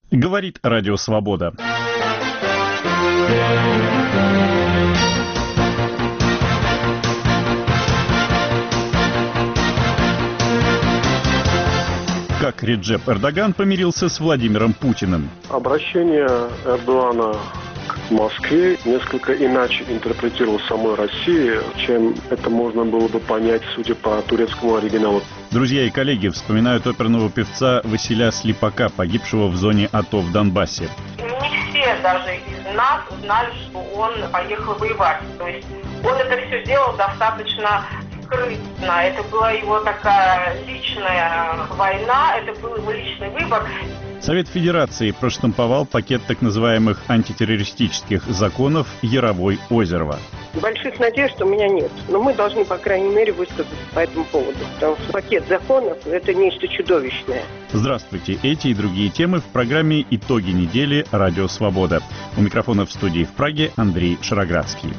Говорит Радио Свобода. Как Реджеп Эрдоган помирился с Владимиром Путиным. Обращение Эрдогана к Москве несколько иначе интерпретировал в самой России, чем это можно было бы понять, судя по турецкому оригиналу. Друзья и коллеги вспоминают оперного певца Василя Слепака, погибшего в зоне АТО в Донбассе. Не все даже из нас узнали, что он поехал воевать. То есть он это все делал достаточно скрытно. Это была его такая личная война, это был его личный выбор. Совет Федерации проштамповал пакет так называемых антитеррористических законов Яровой-Озерова. Больших надежд у меня нет, но мы должны, по крайней мере, высказаться по этому поводу, потому что пакет законов – это нечто чудовищное. Здравствуйте. Эти и другие темы в программе «Итоги недели. Радио Свобода». У микрофона в студии в Праге Андрей Шароградский.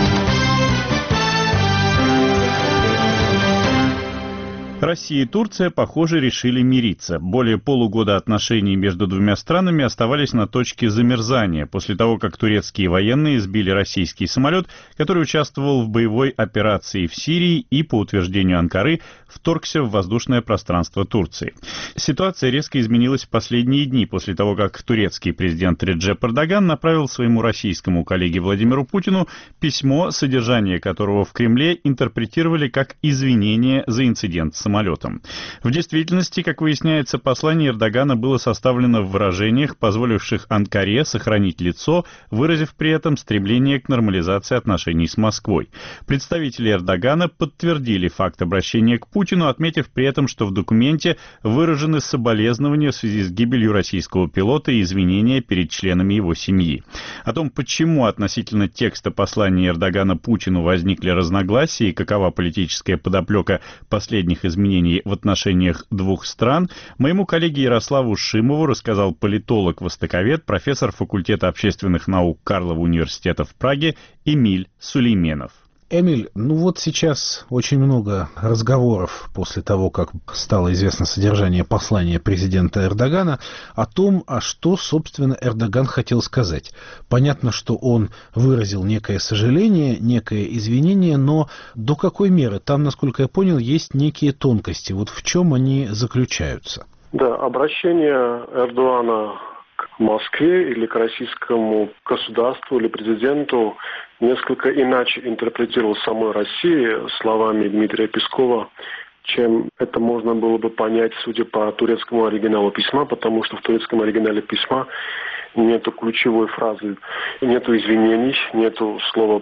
Россия и Турция, похоже, решили мириться. Более полугода отношений между двумя странами оставались на точке замерзания после того, как турецкие военные сбили российский самолет, который участвовал в боевой операции в Сирии и, по утверждению Анкары, вторгся в воздушное пространство Турции. Ситуация резко изменилась в последние дни после того, как турецкий президент Реджеп Эрдоган направил своему российскому коллеге Владимиру Путину письмо, содержание которого в Кремле интерпретировали как извинение за инцидент с самолетом. В действительности, как выясняется, послание Эрдогана было составлено в выражениях, позволивших Анкаре сохранить лицо, выразив при этом стремление к нормализации отношений с Москвой. Представители Эрдогана подтвердили факт обращения к Путину, отметив при этом, что в документе выражены соболезнования в связи с гибелью российского пилота и извинения перед членами его семьи. О том, почему относительно текста послания Эрдогана Путину возникли разногласия и какова политическая подоплека последних изменений в отношениях двух стран, моему коллеге Ярославу Шимову рассказал политолог-востоковед, профессор факультета общественных наук Карлова университета в Праге Эмиль Сулейменов. Эмиль, вот сейчас очень много разговоров после того, как стало известно содержание послания президента Эрдогана о том, что, собственно, Эрдоган хотел сказать. Понятно, что он выразил некое сожаление, некое извинение, но до какой меры? Там, насколько я понял, есть некие тонкости. Вот в чем они заключаются? Да, обращение Эрдогана к Москве или к российскому государству или президенту несколько иначе интерпретировал в самой России словами Дмитрия Пескова, чем это можно было бы понять, судя по турецкому оригиналу письма, потому что в турецком оригинале письма нету ключевой фразы, нету извинений, нету слова,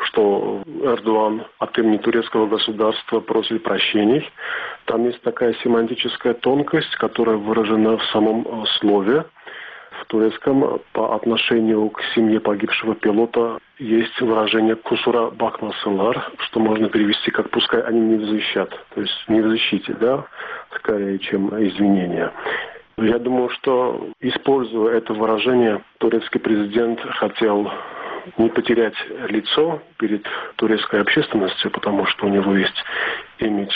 что Эрдоган от имени турецкого государства просит прощений. Там есть такая семантическая тонкость, которая выражена в самом слове. В турецком по отношению к семье погибшего пилота есть выражение «кусура бакмасынлар», что можно перевести как «пускай они не взыщат», то есть не в защите, да, скорее, чем извинения. Я думаю, что, используя это выражение, турецкий президент хотел не потерять лицо перед турецкой общественностью, потому что у него есть имидж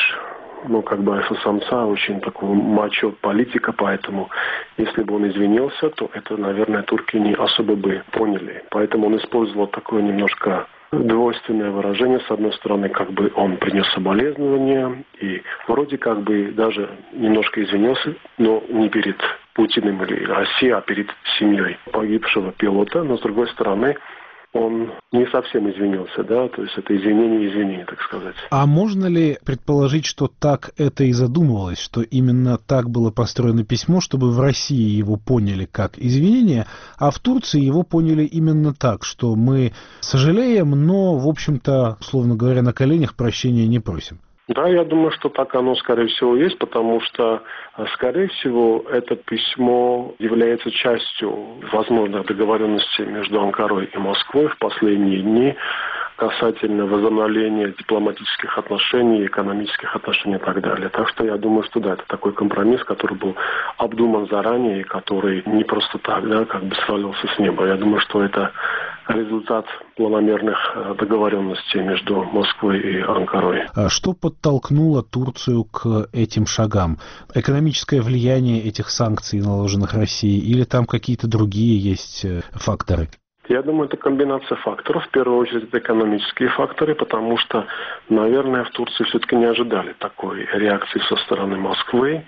альфа-самца, очень такого мачо-политика, поэтому если бы он извинился, то это, наверное, турки не особо бы поняли. Поэтому он использовал такое немножко двойственное выражение. С одной стороны, как бы он принес соболезнования и вроде как бы даже немножко извинился, но не перед Путиным или Россией, а перед семьей погибшего пилота. Но с другой стороны, он не совсем извинился, да, то есть это извинение, так сказать. А можно ли предположить, что так это и задумывалось, что именно так было построено письмо, чтобы в России его поняли как извинение, а в Турции его поняли именно так, что мы сожалеем, но, в общем-то, условно говоря, на коленях прощения не просим? Да, я думаю, что так оно, скорее всего, есть, потому что, скорее всего, это письмо является частью возможных договоренностей между Анкарой и Москвой в последние дни касательно возобновления дипломатических отношений, экономических отношений и так далее. Так что я думаю, что да, это такой компромисс, который был обдуман заранее и который не просто так, да, как бы свалился с неба. Я думаю, что это результат планомерных договоренностей между Москвой и Анкарой. А что подтолкнуло Турцию к этим шагам? Экономическое влияние этих санкций, наложенных Россией, или там какие-то другие есть факторы? Я думаю, это комбинация факторов. В первую очередь, это экономические факторы, потому что, наверное, в Турции все-таки не ожидали такой реакции со стороны Москвы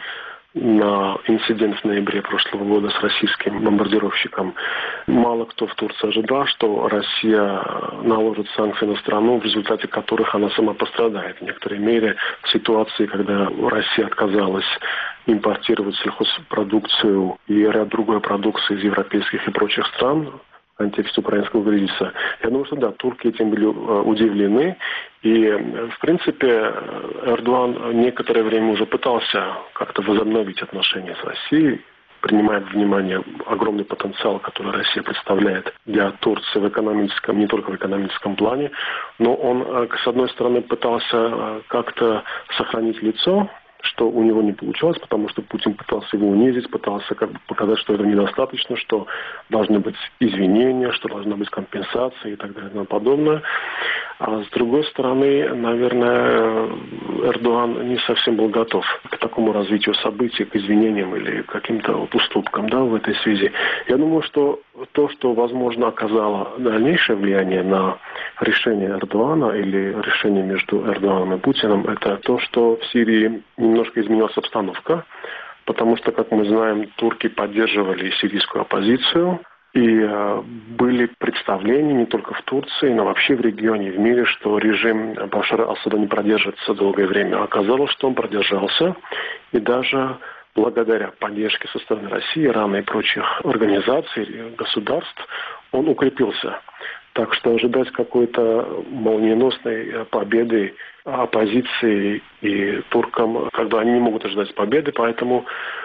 на инцидент в ноябре прошлого года с российским бомбардировщиком. Мало кто в Турции ожидал, что Россия наложит санкции на страну, в результате которых она сама пострадает. В некоторой мере в ситуации, когда Россия отказалась импортировать сельхозпродукцию и ряд другой продукции из европейских и прочих стран, в контексте украинского кризиса. Я думаю, что да, турки этим были удивлены. И, в принципе, Эрдоган некоторое время уже пытался как-то возобновить отношения с Россией, принимая во внимание огромный потенциал, который Россия представляет для Турции в экономическом, не только в экономическом плане. Но он, с одной стороны, пытался как-то сохранить лицо, что у него не получалось, потому что Путин пытался его унизить, пытался как бы показать, что это недостаточно, что должны быть извинения, что должна быть компенсация и так далее и тому подобное. А с другой стороны, наверное, Эрдоган не совсем был готов к такому развитию событий, к извинениям или к каким-то уступкам, да, в этой связи. Я думаю, что то, что, возможно, оказало дальнейшее влияние на решение Эрдогана или решение между Эрдоганом и Путиным, это то, что в Сирии немножко изменилась обстановка, потому что, как мы знаем, турки поддерживали сирийскую оппозицию, и были представления не только в Турции, но вообще в регионе, в мире, что режим Башара Асада не продержится долгое время. Оказалось, что он продержался, и даже благодаря поддержке со стороны России, Ирана и прочих организаций, государств, он укрепился. Так что ожидать какой-то молниеносной победы оппозиции и туркам, когда они не могут ожидать победы, поэтому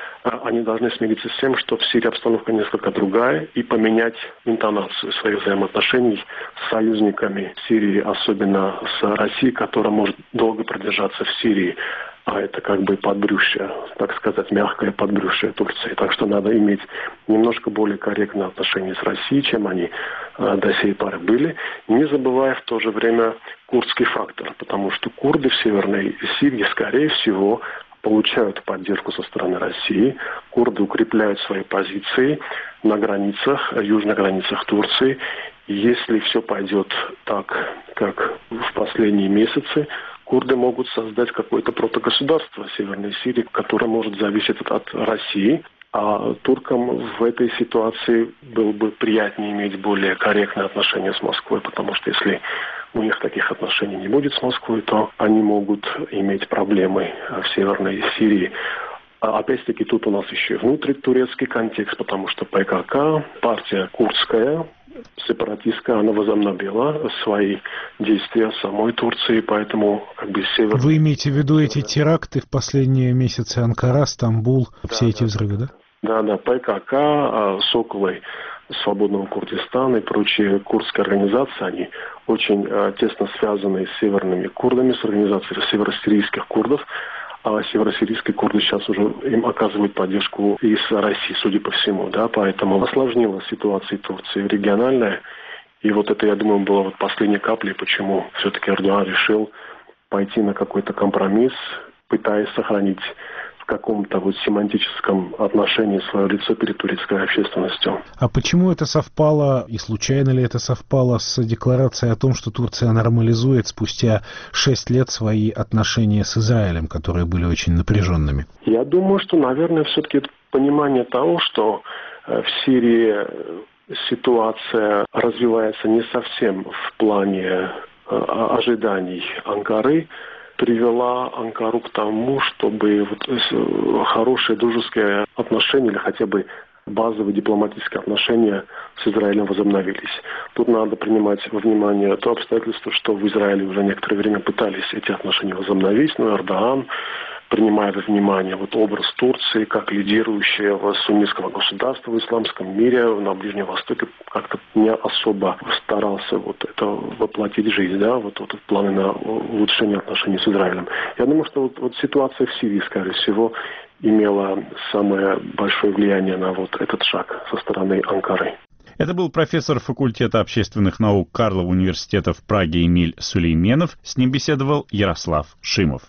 они должны смириться с тем, что в Сирии обстановка несколько другая, и поменять интонацию своих взаимоотношений с союзниками Сирии, особенно с Россией, которая может долго продержаться в Сирии. А это как бы подбрюшье, так сказать, мягкое подбрюшье Турции. Так что надо иметь немножко более корректные отношения с Россией, чем они до сей поры были, не забывая в то же время курдский фактор, потому что курды в Северной Сирии, скорее всего, получают поддержку со стороны России. Курды укрепляют свои позиции на границах, южных границах Турции. И если все пойдет так, как в последние месяцы, курды могут создать какое-то протогосударство Северной Сирии, которое может зависеть от России. А туркам в этой ситуации было бы приятнее иметь более корректные отношения с Москвой, потому что если у них таких отношений не будет с Москвой, то они могут иметь проблемы в Северной Сирии. А опять-таки тут у нас еще и внутритурецкий контекст, потому что ПКК, партия курдская, сепаратистская, она возобновила свои действия в самой Турции, поэтому как бы север... Вы имеете в виду эти теракты в последние месяцы? Анкара, Стамбул, все эти взрывы, да? Да, ПКК, Соколы Свободного Курдистана и прочие курдские организации, они очень тесно связаны с северными курдами, с организацией северосирийских курдов. А северосирийские курды сейчас уже им оказывают поддержку из России, судя по всему, да, поэтому осложнилась ситуация Турции региональная. И вот это, я думаю, было вот последней каплей, почему все-таки Эрдоган решил пойти на какой-то компромисс, пытаясь сохранить в каком-то вот семантическом отношении свое лицо перед турецкой общественностью. А почему это совпало, и случайно ли это совпало с декларацией о том, что Турция нормализует спустя 6 лет свои отношения с Израилем, которые были очень напряженными? Я думаю, что, наверное, все-таки это понимание того, что в Сирии ситуация развивается не совсем в плане ожиданий Анкары, привела Анкару к тому, чтобы вот хорошие дружеские отношения или хотя бы базовые дипломатические отношения с Израилем возобновились. Тут надо принимать во внимание то обстоятельство, что в Израиле уже некоторое время пытались эти отношения возобновить, но Эрдоган, принимая во внимание вот образ Турции как лидирующего суннитского государства в исламском мире на Ближнем Востоке, как-то не особо старался вот это воплотить в жизнь, да, вот планы на улучшение отношений с Израилем. Я думаю, что вот ситуация в Сирии, скорее всего, имела самое большое влияние на вот этот шаг со стороны Анкары. Это был профессор факультета общественных наук Карлова университета в Праге Эмиль Сулейменов. С ним беседовал Ярослав Шимов.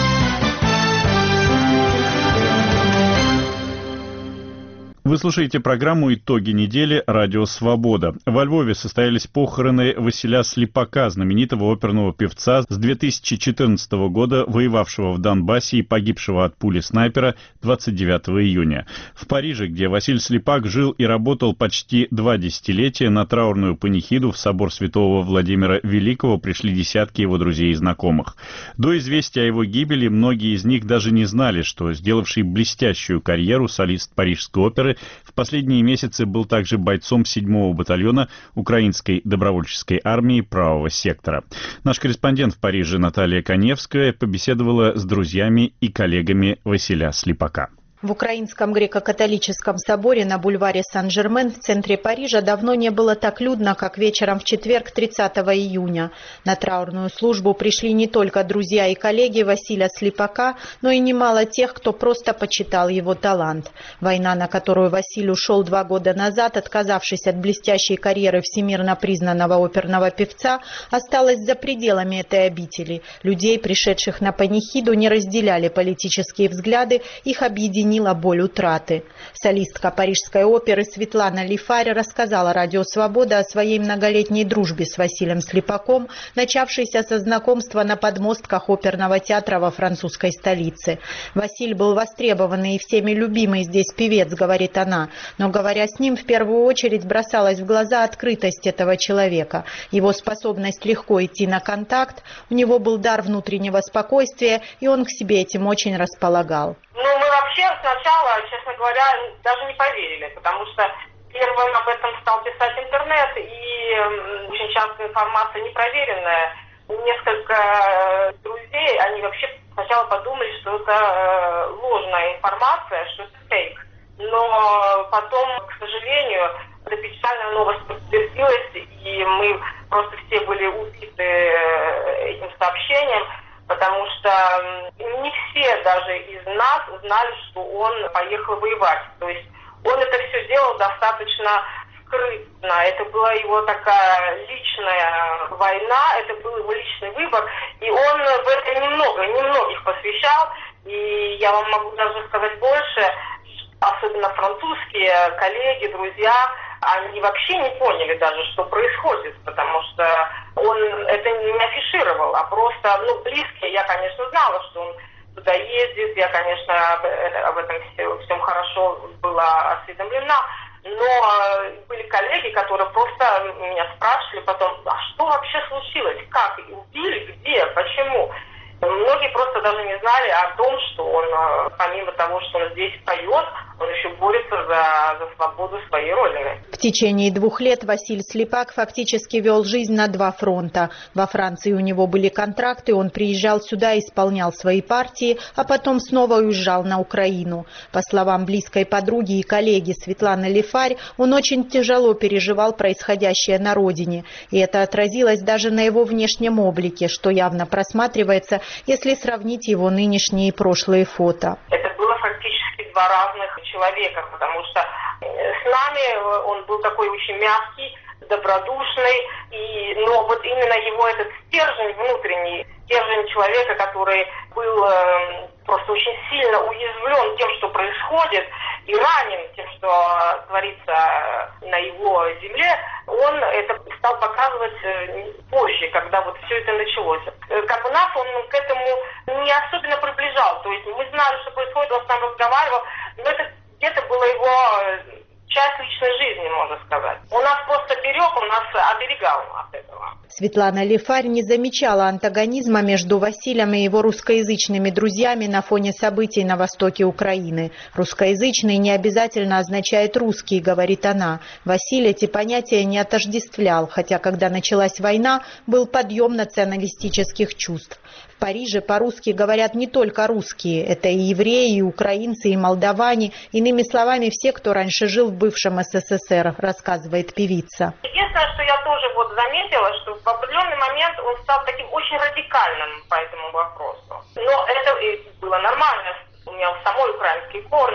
Вы слушаете программу «Итоги недели» «Радио Свобода». Во Львове состоялись похороны Василя Слепака, знаменитого оперного певца с 2014 года, воевавшего в Донбассе и погибшего от пули снайпера 29 июня. В Париже, где Василь Слепак жил и работал почти 2 десятилетия, на траурную панихиду в собор святого Владимира Великого пришли десятки его друзей и знакомых. До известия о его гибели многие из них даже не знали, что сделавший блестящую карьеру солист Парижской оперы в последние месяцы был также бойцом 7-го батальона Украинской добровольческой армии правого сектора. Наш корреспондент в Париже Наталья Коневская побеседовала с друзьями и коллегами Василя Слепака. В Украинском греко-католическом соборе на бульваре Сан-Жермен в центре Парижа давно не было так людно, как вечером в четверг 30 июня. На траурную службу пришли не только друзья и коллеги Василя Слепака, но и немало тех, кто просто почитал его талант. Война, на которую Василь ушел 2 года назад, отказавшись от блестящей карьеры всемирно признанного оперного певца, осталась за пределами этой обители. Людей, пришедших на панихиду, не разделяли политические взгляды, их объединила боль утраты. Солистка Парижской оперы Светлана Лифарь рассказала «Радио Свобода» о своей многолетней дружбе с Василием Слепаком, начавшейся со знакомства на подмостках оперного театра во французской столице. «Василь был востребованный и всеми любимый здесь певец», — говорит она, но, говоря с ним, в первую очередь бросалась в глаза открытость этого человека, его способность легко идти на контакт, у него был дар внутреннего спокойствия, и он к себе этим очень располагал. Мы вообще сначала, честно говоря, даже не поверили, потому что первым об этом стал писать интернет, и очень часто информация непроверенная. Несколько друзей, они вообще сначала подумали, что это ложная информация, что это фейк. Но потом, к сожалению, эта печальная новость подтвердилась, и мы просто все были убиты этим сообщением, потому что не все даже из нас знали, что он поехал воевать. То есть он это все делал достаточно скрытно. Это была его такая личная война, это был его личный выбор. И он в это немногих посвящал. И я вам могу даже сказать больше, особенно французские коллеги, друзья, они вообще не поняли даже, что происходит, потому что он это не афишировал, а просто, близкие, я, конечно, знала, что он туда ездит, я, конечно, об этом всем хорошо была осведомлена, но были коллеги, которые просто меня спрашивали потом, а что вообще случилось, как, убили, где, почему? Многие просто даже не знали о том, что он, помимо того, что он здесь поет, он еще борется за свободу своей родины. В течение 2 лет Василь Слепак фактически вел жизнь на 2 фронта. Во Франции у него были контракты, он приезжал сюда, исполнял свои партии, а потом снова уезжал на Украину. По словам близкой подруги и коллеги Светланы Лифарь, он очень тяжело переживал происходящее на родине. И это отразилось даже на его внешнем облике, что явно просматривается, если сравнить его нынешние и прошлые фото. Это было фактически 2 разных человека, потому что с нами он был такой очень мягкий, добродушный, но вот именно его этот стержень внутренний, стержень человека, который был просто очень сильно уязвлен тем, что происходит, и ранен тем, что творится на его земле, он это стал показывать позже, когда вот все это началось. Как бы нас он к этому не особенно приближал, то есть мы знали, что происходит, он с нами разговаривал, но это где-то было его часть личной жизни, можно сказать. Он нас просто берег, он нас оберегал от этого. Светлана Лифарь не замечала антагонизма между Василием и его русскоязычными друзьями на фоне событий на востоке Украины. Русскоязычный не обязательно означает русский, говорит она. Василий эти понятия не отождествлял, хотя когда началась война, был подъем националистических чувств. В Париже по-русски говорят не только русские, это и евреи, и украинцы, и молдаване, иными словами, все, кто раньше жил в бывшем СССР, рассказывает певица. Единственное, что я тоже заметила, что в определенный момент он стал таким очень радикальным по этому вопросу. Но это было нормально, у меня самой украинские корни,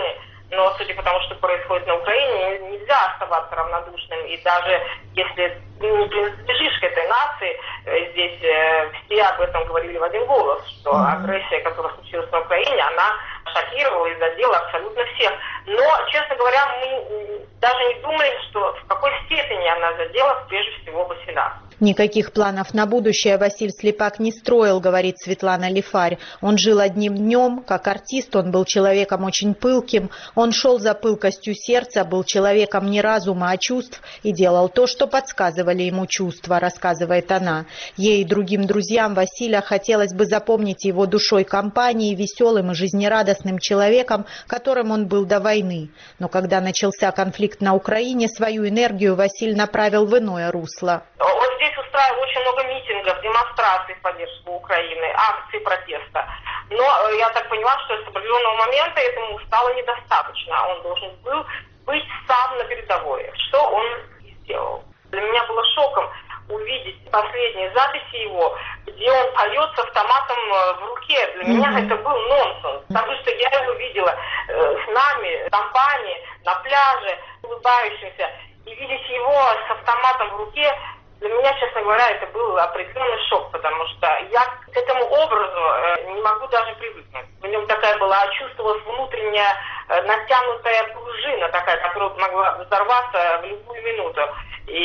Но судя по тому, что происходит на Украине, нельзя оставаться равнодушным. И даже если не принадлежишь к этой нации, здесь все об этом говорили в один голос, что агрессия, которая случилась на Украине, она шокировала и задела абсолютно всех. Но, честно говоря, мы даже не думали, что в какой степени она задела прежде всего Василя. Никаких планов на будущее Василь Слепак не строил, говорит Светлана Лифарь. Он жил одним днем. Как артист он был человеком очень пылким. Он шел за пылкостью сердца, был человеком не разума, а чувств и делал то, что подсказывали ему чувства, рассказывает она. Ей и другим друзьям Василя хотелось бы запомнить его душой компании, веселым и жизнерадостным человеком, которым он был до войны. Но когда начался конфликт на Украине, свою энергию Василь направил в иное русло. Здесь устраивали очень много митингов, демонстраций в поддержку Украины, акций протеста. Но я так поняла, что с определенного момента этому стало недостаточно. Он должен был быть сам на передовой, что он и сделал. Для меня было шоком увидеть последние записи его, где он поет с автоматом в руке. Для меня это был нонсенс, потому что я его видела с нами, в компании, на пляже, улыбающимся, и видеть его с автоматом в руке. Для меня, честно говоря, это был определенный шок, потому что я к этому образу не могу даже привыкнуть. В нем такая была, чувствовалась внутренняя натянутая пружина, такая, которая могла взорваться в любую минуту. И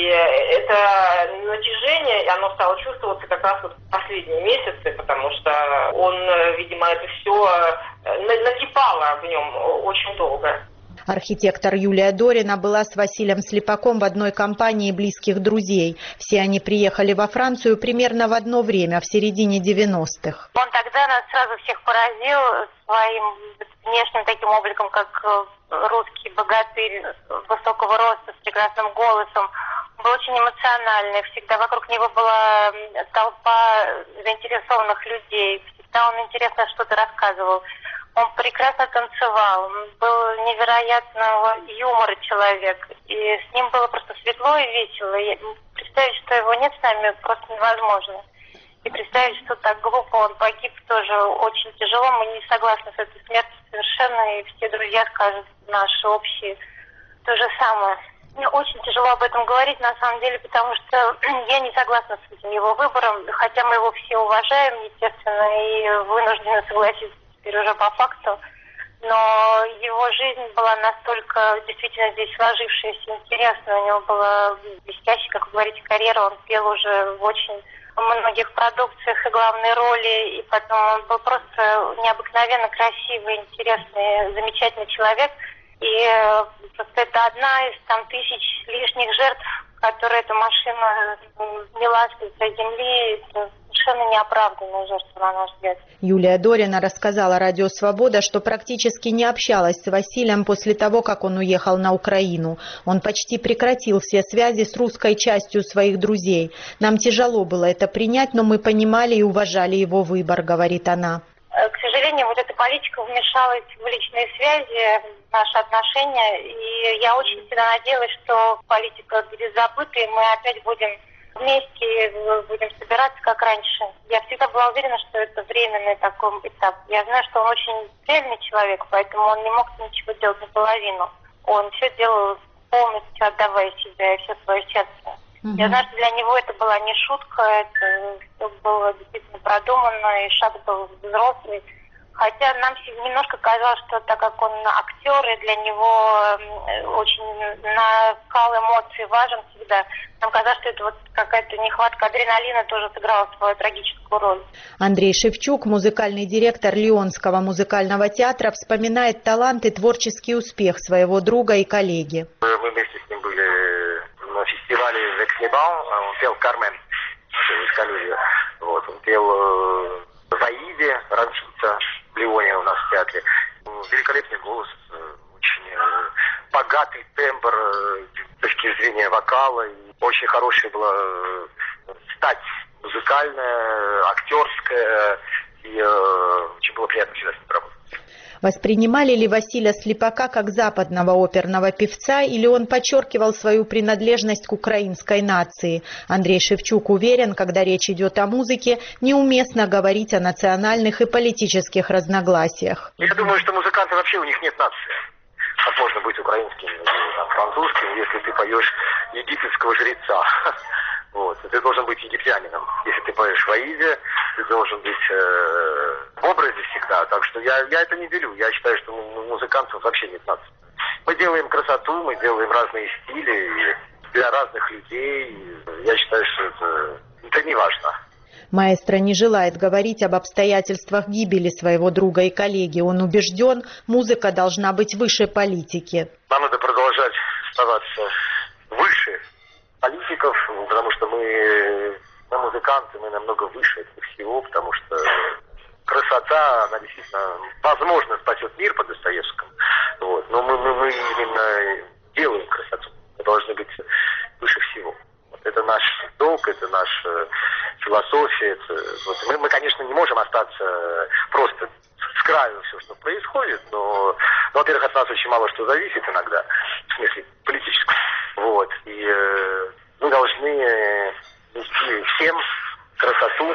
это натяжение, оно стало чувствоваться как раз вот в последние месяцы, потому что он, видимо, это все накипало в нем очень долго. Архитектор Юлия Дорина была с Василием Слепаком в одной компании близких друзей. Все они приехали во Францию примерно в одно время, в середине 90-х. Он тогда нас сразу всех поразил своим внешним таким обликом, как русский богатырь высокого роста с прекрасным голосом. Он был очень эмоциональный, всегда вокруг него была толпа заинтересованных людей, всегда он интересно что-то рассказывал. Он прекрасно танцевал, он был невероятного юмора человек, и с ним было просто светло и весело. И представить, что его нет с нами, просто невозможно. И представить, что так глупо он погиб, тоже очень тяжело. Мы не согласны с этой смертью совершенно, и все друзья скажут наши общие то же самое. Мне очень тяжело об этом говорить, на самом деле, потому что я не согласна с этим его выбором, хотя мы его все уважаем, естественно, и вынуждены согласиться теперь уже по факту. Но его жизнь была настолько действительно здесь сложившаяся, интересная. У него была блестящая, как вы говорите, карьера. Он пел уже в очень многих продукциях и главные роли. И потом он был просто необыкновенно красивый, интересный, замечательный человек. И просто это одна из тысяч лишних жертв, которые эта машина вняла с лица земли. Это совершенно неоправданная жертва, на наш взгляд. Юлия Дорина рассказала Радио Свобода, что практически не общалась с Василием после того, как он уехал на Украину. Он почти прекратил все связи с русской частью своих друзей. Нам тяжело было это принять, но мы понимали и уважали его выбор, говорит она. К сожалению, вот эта политика вмешалась в личные связи, в наши отношения, и я очень всегда надеялась, что политика будет забыта, и мы опять будем вместе, будем собираться как раньше. Я всегда была уверена, что это временный такой этап. Я знаю, что он очень цельный человек, поэтому он не мог ничего делать наполовину. Он все делал полностью, отдавая себя и все свое сердце. Я знаю, что для него это была не шутка, это все было действительно продуманно, и шаг был взрослый. Хотя нам немножко казалось, что так как он актер, и для него очень накал эмоций важен всегда, нам казалось, что это вот какая-то нехватка адреналина тоже сыграла свою трагическую роль. Андрей Шевчук, музыкальный директор Лионского музыкального театра, вспоминает талант и творческий успех своего друга и коллеги. Мы вместе с ним были на фестивале в Экснебал, он пел «Кармен», из Калюжи. Вот, он пел в «Аиде», «Ранчица», в Лионе у нас в театре. Великолепный голос, очень богатый тембр с точки зрения вокала. И очень хорошая была стать музыкальная, актерская. И очень было приятно всегда с ним работать. Воспринимали ли Василия Слепака как западного оперного певца, или он подчеркивал свою принадлежность к украинской нации? Андрей Шевчук уверен, когда речь идет о музыке, неуместно говорить о национальных и политических разногласиях. Я думаю, что музыканты вообще у них нет нации. как можно быть украинским или там, французским, если ты поешь египетского жреца. Вот. Ты должен быть египтянином. Если ты поешь в Аиде, ты должен быть в образе всегда. Так что я это не делю. Я считаю, что музыкантов вообще нет нации. Мы делаем красоту, мы делаем разные стили для разных людей. Я считаю, что это не важно. Маэстро не желает говорить об обстоятельствах гибели своего друга и коллеги. Он убежден, музыка должна быть выше политики. Нам надо продолжать оставаться выше политиков, потому что мы музыканты, мы намного выше этого всего, потому что красота, она действительно, возможно, спасет мир по Достоевскому. Вот. Но мы именно делаем красоту. Мы должны быть выше всего. Вот. Это наш долг, это наша философия. Мы, конечно, не можем остаться просто с краю все, что происходит, но, во-первых, от нас очень мало что зависит иногда, в смысле политическом. Вот. И мы должны нести всем красоту,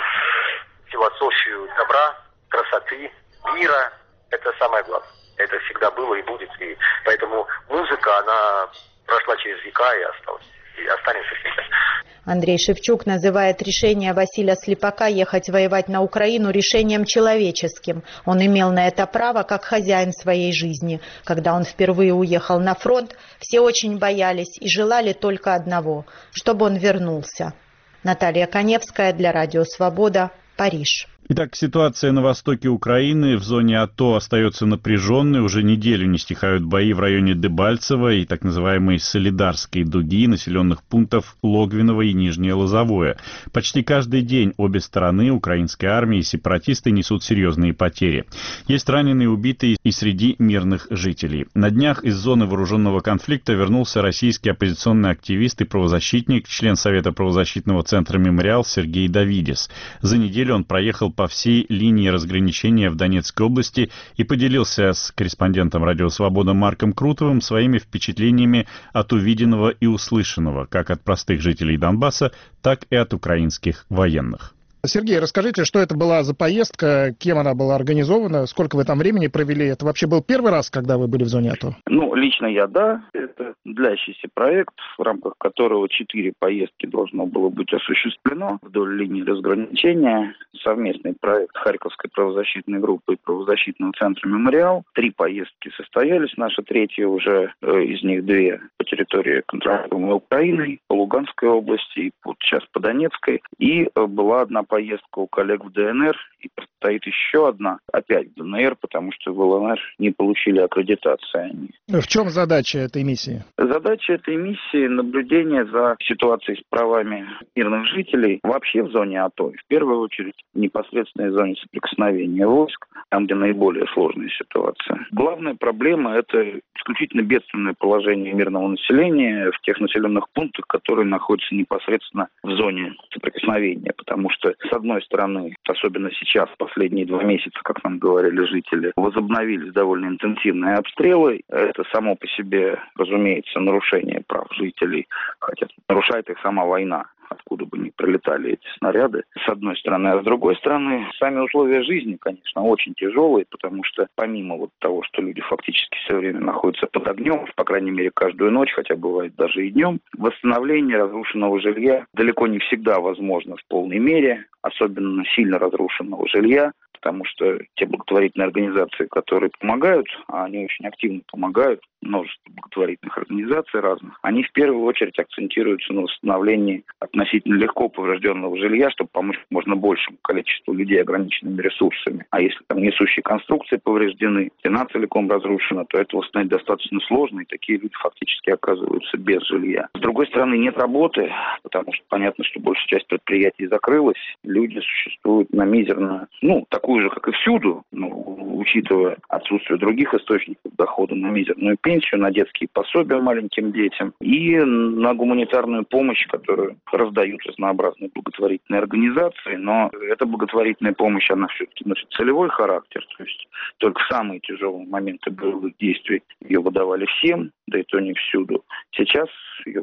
философию добра, красоты, мира. Это самое главное. Это всегда было и будет. И поэтому музыка, она прошла через века и осталась. И останется всегда. Андрей Шевчук называет решение Василия Слепака ехать воевать на Украину решением человеческим. Он имел на это право как хозяин своей жизни. Когда он впервые уехал на фронт, все очень боялись и желали только одного – чтобы он вернулся. Наталья Коневская для Радио Свобода, Париж. Итак, ситуация на востоке Украины в зоне АТО остается напряженной. Уже неделю не стихают бои в районе Дебальцево и так называемой Солидарской дуги, населенных пунктов Логвиново и Нижнее Лозовое. Почти каждый день обе стороны, украинская армия и сепаратисты, несут серьезные потери. Есть раненые и убитые и среди мирных жителей. На днях из зоны вооруженного конфликта вернулся российский оппозиционный активист и правозащитник, член Совета правозащитного центра «Мемориал» Сергей Давидис. За неделю он проехал по всей линии разграничения в Донецкой области и поделился с корреспондентом «Радио Свобода» Марком Крутовым своими впечатлениями от увиденного и услышанного, как от простых жителей Донбасса, так и от украинских военных. Сергей, расскажите, что это была за поездка, кем она была организована, сколько вы там времени провели? Это вообще был первый раз, когда вы были в зоне АТО? Лично я, да. Это длящийся проект, в рамках которого 4 поездки должно было быть осуществлено вдоль линии разграничения. Совместный проект Харьковской правозащитной группы и правозащитного центра «Мемориал». 3 поездки состоялись, наша 3-я уже, из них 2 по территории контролируемой Украины, по Луганской области и сейчас по Донецкой. И была одна поездка у коллег в ДНР, и предстоит еще одна, опять в ДНР, потому что в ЛНР не получили аккредитации. В чем задача этой миссии? Задача этой миссии – наблюдение за ситуацией с правами мирных жителей вообще в зоне АТО. И в первую очередь в непосредственной зоне соприкосновения войск, там, где наиболее сложная ситуация. Главная проблема – это исключительно бедственное положение мирного населения в тех населенных пунктах, которые находятся непосредственно в зоне соприкосновения. Потому что, с одной стороны, особенно сейчас, последние 2 месяца, как нам говорили жители, возобновились довольно интенсивные обстрелы. Это само по себе, разумеется, нарушение прав жителей, хотя нарушает их сама война, откуда бы ни прилетали эти снаряды, с одной стороны. А с другой стороны, сами условия жизни, конечно, очень тяжелые, потому что помимо того, что люди фактически все время находятся под огнем, по крайней мере, каждую ночь, хотя бывает даже и днем, восстановление разрушенного жилья далеко не всегда возможно в полной мере, особенно сильно разрушенного жилья, потому что те благотворительные организации, которые помогают, а они очень активно помогают, множество благотворительных организаций разных, они в первую очередь акцентируются на восстановлении относительно легко поврежденного жилья, чтобы помочь можно большему количеству людей ограниченными ресурсами. А если там несущие конструкции повреждены, стена целиком разрушена, то это восстановить достаточно сложно, и такие люди фактически оказываются без жилья. С другой стороны, нет работы, потому что понятно, что большая часть предприятий закрылась, люди существуют на мизерную, такую же, как и всюду, учитывая отсутствие других источников дохода, на мизерную пенсию, на детские пособия маленьким детям и на гуманитарную помощь, которую раздают разнообразные благотворительные организации, но эта благотворительная помощь, она все-таки носит целевой характер, то есть только в самые тяжелые моменты боевых действий ее выдавали всем, да и то не всюду. Сейчас ее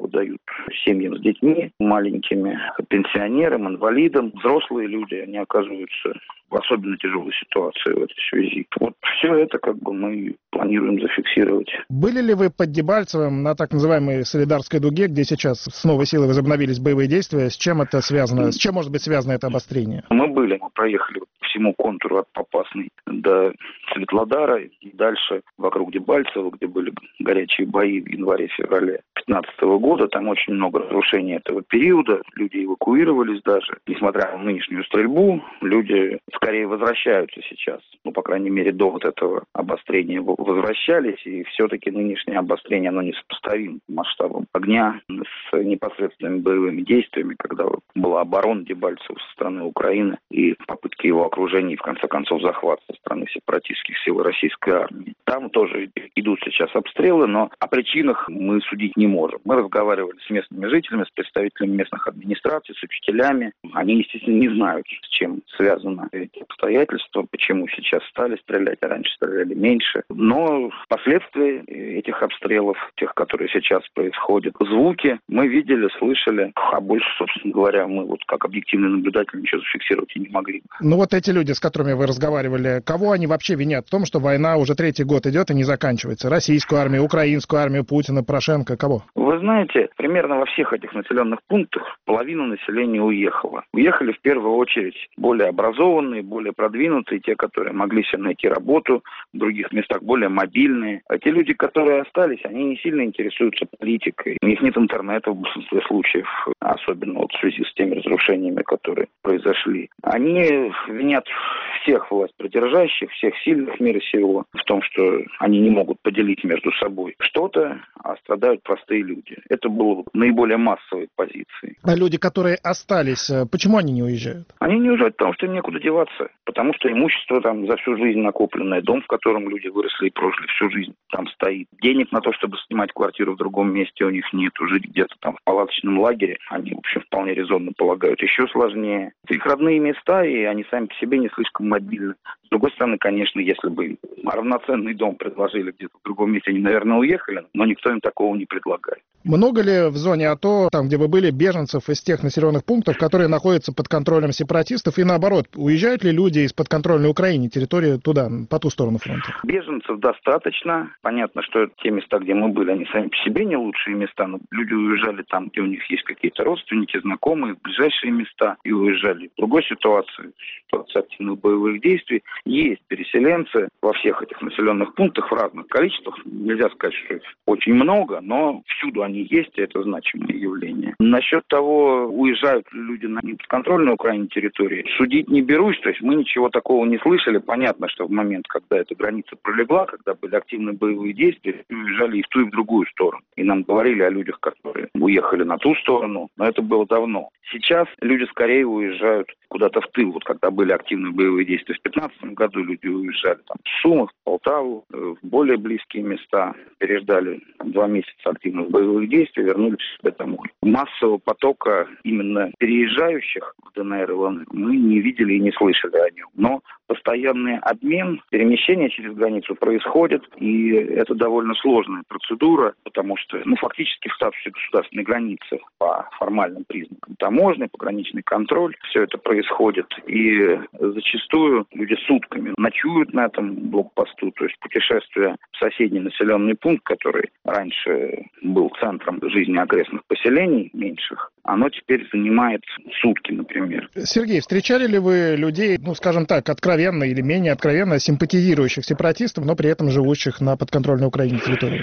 выдают семьям с детьми, маленькими, пенсионерам, инвалидам. Взрослые люди, они оказываются в особенно тяжелой ситуации в этой связи. Вот все это мы планируем зафиксировать. Были ли вы под Дебальцевым на так называемой Солидарской дуге, где сейчас с новой силой возобновились боевые действия? С чем это связано? С чем может быть связано это обострение? Мы проехали по всему контуру от Попасной до Светлодара и дальше вокруг Дебальцева, где были горячие бои в январе-феврале 2015 года. Там очень много разрушений этого периода. Люди эвакуировались даже. Несмотря на нынешнюю стрельбу, люди скорее возвращаются сейчас. По крайней мере, до этого обострения возвращались. И все-таки нынешнее обострение, оно несопоставимо масштабом огня с непосредственными боевыми действиями, когда была оборона Дебальцева со стороны Украины и попытки его окружения и, в конце концов, захват со стороны сепаратистских сил российской армии. Там тоже идут сейчас обстрелы, но о причинах мы судить не можем. Мы разговаривали с местными жителями, с представителями местных администраций, с учителями. Они, естественно, не знают, с чем связаны эти обстоятельства, почему сейчас стали стрелять, а раньше стреляли меньше. Но последствия этих обстрелов, тех, которые сейчас происходят, звуки мы видели, слышали, а больше, собственно говоря, мы как объективный наблюдатель ничего зафиксировать и не могли. Эти люди, с которыми вы разговаривали, кого они вообще винят в том, что война уже 3-й год идет и не заканчивается? Российскую армию, украинскую армию, Путина, Порошенко, кого? Вы знаете, примерно во всех этих населенных пунктах половина населения уехала. Уехали в первую очередь более образованные, более продвинутые, те, которые могли себе найти работу в других местах, более мобильные. А те люди, которые остались, они не сильно интересуются политикой. У них нет интернета в большинстве случаев, особенно в связи с теми разрушениями, которые произошли. Они винят всех власть придержащих, всех сильных мира сего в том, что они не могут поделить между собой что-то, а страдают простые люди. Это было наиболее массовой позицией. А люди, которые остались, почему они не уезжают? Они не уезжают, потому что им некуда деваться. Потому что имущество там за всю жизнь накопленное, дом, в котором люди выросли и прожили всю жизнь, там стоит. Денег на то, чтобы снимать квартиру в другом месте, у них нет. Жить где-то там в палаточном лагере, они, в общем, вполне резонно полагают, еще сложнее. Это их родные места, и они сами по себе не слишком мобильны. С другой стороны, конечно, если бы равноценный дом предложили где-то в другом месте, они, наверное, уехали, но никто им такого не предлагает. Много ли в зоне АТО, там, где вы были, беженцев из тех населенных пунктов, которые находятся под контролем сепаратистов, и наоборот, уезжают ли люди из подконтрольной Украины территории туда, по ту сторону фронта? Беженцев достаточно. Понятно, что те места, где мы были, они сами по себе не лучшие места, но люди уезжали там, где у них есть какие-то родственники, знакомые, в ближайшие места, и уезжали. В другой ситуации, ситуация активных боевых действий, есть переселенцы во всех этих населенных пунктах в разных количествах. Нельзя сказать, что их очень много, но всюду они есть, и это значимое явление. Насчет того, уезжают люди на неподконтрольной Украине территории, судить не берусь, то есть мы ничего такого не слышали. Понятно, что в момент, когда эта граница пролегла, когда были активные боевые действия, уезжали и в ту, и в другую сторону. И нам говорили о людях, которые уехали на ту сторону, но это было давно. Сейчас люди скорее уезжают куда-то в тыл. Вот когда были активные боевые действия в 2015 году, люди уезжали там в Сумах, в Полтаву, в более близкие места, переждали 2 месяца активных боевых действий, вернулись себе домой. Массового потока именно переезжающих в ДНР и ЛНР мы не видели и не слышали о нем. Но постоянный обмен, перемещение через границу происходит, и это довольно сложная процедура, потому что фактически в статусе государственной границы по формальным признакам таможни, пограничный контроль, все это происходит. И зачастую люди сутками ночуют на этом блокпосту, то есть путешествие в соседний населенный пункт, который раньше был центром жизни окрестных поселений меньших, оно теперь занимает сутки, например. Сергей, встречали ли вы людей, скажем так, откровенно или менее откровенно симпатизирующих сепаратистов, но при этом живущих на подконтрольной Украине территории?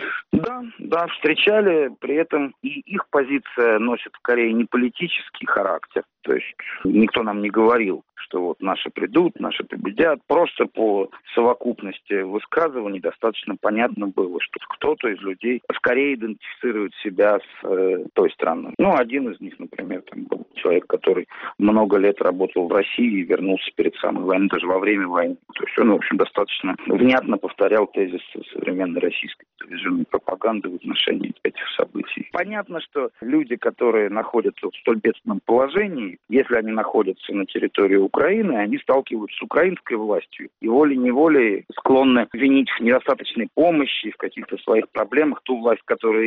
Да, встречали, при этом и их позиция носит скорее не политический характер, то есть никто нам не говорил, что вот наши придут, наши победят. Просто по совокупности высказываний достаточно понятно было, что кто-то из людей скорее идентифицирует себя с той страной. Один из них, например, там был человек, который много лет работал в России и вернулся перед самой войной, даже во время войны. То есть он, в общем, достаточно внятно повторял тезисы современной российской телевизионной пропаганды в отношении этих событий. Понятно, что люди, которые находятся в столь бедственном положении, если они находятся на территории Украины, они сталкиваются с украинской властью и волей-неволей склонны винить в недостаточной помощи, в каких-то своих проблемах ту власть, которая есть.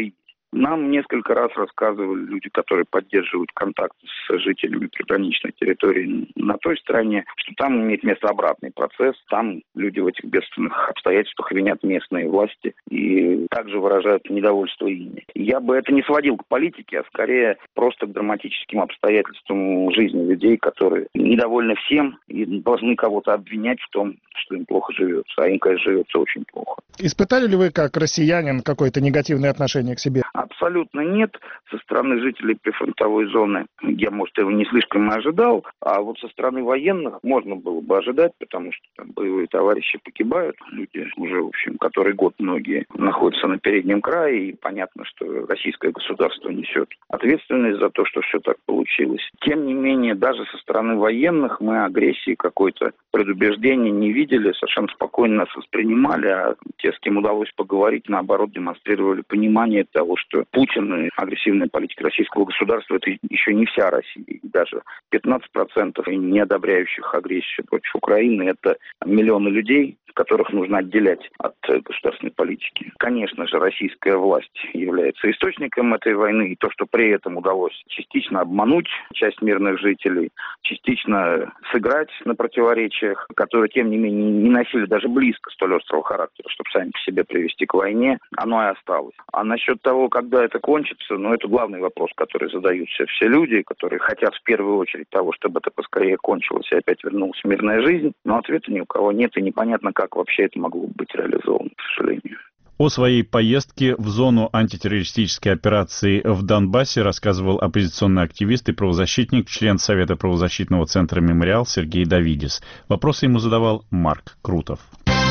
Нам несколько раз рассказывали люди, которые поддерживают контакт с жителями приграничной территории на той стороне, что там имеет место обратный процесс. Там люди в этих бедственных обстоятельствах винят местные власти и также выражают недовольство ими. Я бы это не сводил к политике, а скорее просто к драматическим обстоятельствам жизни людей, которые недовольны всем и должны кого-то обвинять в том, что им плохо живется. А им, конечно, живется очень плохо. Испытали ли вы, как россиянин, какое-то негативное отношение к себе? Абсолютно нет. Со стороны жителей прифронтовой зоны я, может, его не слишком ожидал, а вот со стороны военных можно было бы ожидать, потому что там боевые товарищи погибают, люди уже, в общем, который год многие находятся на переднем крае, и понятно, что российское государство несет ответственность за то, что все так получилось. Тем не менее, даже со стороны военных мы агрессии какой-то предубеждения не видели, совершенно спокойно нас воспринимали, а те, с кем удалось поговорить, наоборот, демонстрировали понимание того, что Путин и агрессивная политика российского государства — это еще не вся Россия. И даже 15% не одобряющих агрессию против Украины — это миллионы людей, которых нужно отделять от государственной политики. Конечно же, российская власть является источником этой войны, и то, что при этом удалось частично обмануть часть мирных жителей, частично сыграть на противоречиях, которые, тем не менее, не носили даже близко столь острого характера, чтобы сами по себе привести к войне, оно и осталось. А насчет того, когда это кончится, это главный вопрос, который задают все люди, которые хотят в первую очередь того, чтобы это поскорее кончилось и опять вернулась мирная жизнь, но ответа ни у кого нет, и непонятно, как вообще это могло быть реализовано, к сожалению. О своей поездке в зону антитеррористической операции в Донбассе рассказывал оппозиционный активист и правозащитник, член Совета правозащитного центра «Мемориал» Сергей Давидис. Вопросы ему задавал Марк Крутов.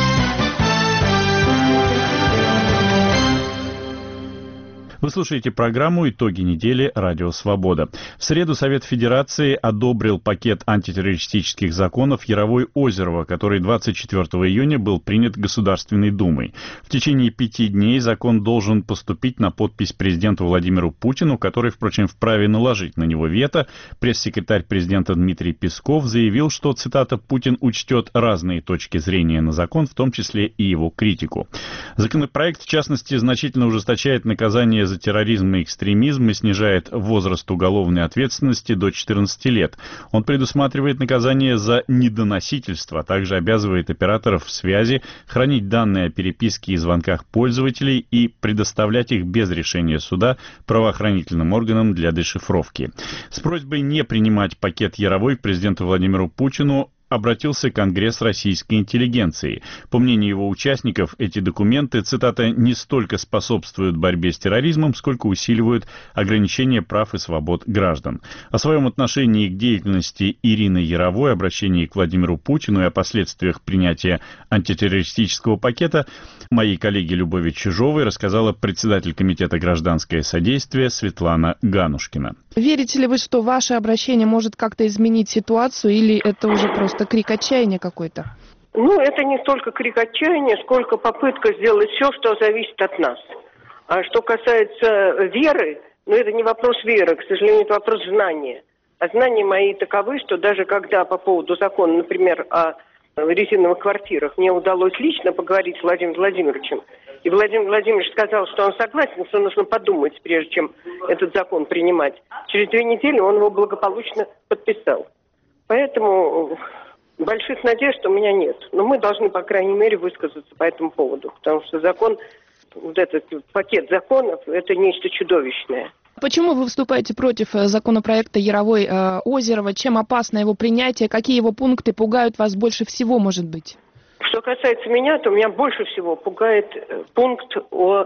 Вы слушаете программу «Итоги недели. Радио Свобода». В среду Совет Федерации одобрил пакет антитеррористических законов Яровой-Озерова, который 24 июня был принят Государственной Думой. В течение 5 дней закон должен поступить на подпись президенту Владимиру Путину, который, впрочем, вправе наложить на него вето. Пресс-секретарь президента Дмитрий Песков заявил, что, цитата, «Путин учтет разные точки зрения на закон, в том числе и его критику». Законопроект, в частности, значительно ужесточает наказание за терроризм и экстремизм и снижает возраст уголовной ответственности до 14 лет. Он предусматривает наказание за недоносительство, а также обязывает операторов связи хранить данные о переписке и звонках пользователей и предоставлять их без решения суда правоохранительным органам для дешифровки. С просьбой не принимать пакет Яровой к президенту Владимиру Путину обратился Конгресс российской интеллигенции. По мнению его участников, эти документы, цитата, «не столько способствуют борьбе с терроризмом, сколько усиливают ограничения прав и свобод граждан». О своем отношении к деятельности Ирины Яровой, обращении к Владимиру Путину и о последствиях принятия антитеррористического пакета моей коллеге Любови Чижовой рассказала председатель Комитета «Гражданское содействие» Светлана Ганушкина. Верите ли вы, что ваше обращение может как-то изменить ситуацию, или это уже просто крик отчаяния какой-то? Это не столько крик отчаяния, сколько попытка сделать все, что зависит от нас. А что касается веры, это не вопрос веры, к сожалению, это вопрос знания. А знания мои таковы, что даже когда по поводу закона, например, о резиновых квартирах, мне удалось лично поговорить с Владимиром Владимировичем, и Владимир Владимирович сказал, что он согласен, что нужно подумать, прежде чем этот закон принимать. Через 2 недели он его благополучно подписал. Поэтому больших надежд у меня нет. Но мы должны, по крайней мере, высказаться по этому поводу. Потому что закон, этот пакет законов, это нечто чудовищное. Почему вы выступаете против законопроекта Яровой-Озерова? Чем опасно его принятие? Какие его пункты пугают вас больше всего, может быть? Что касается меня, то меня больше всего пугает пункт о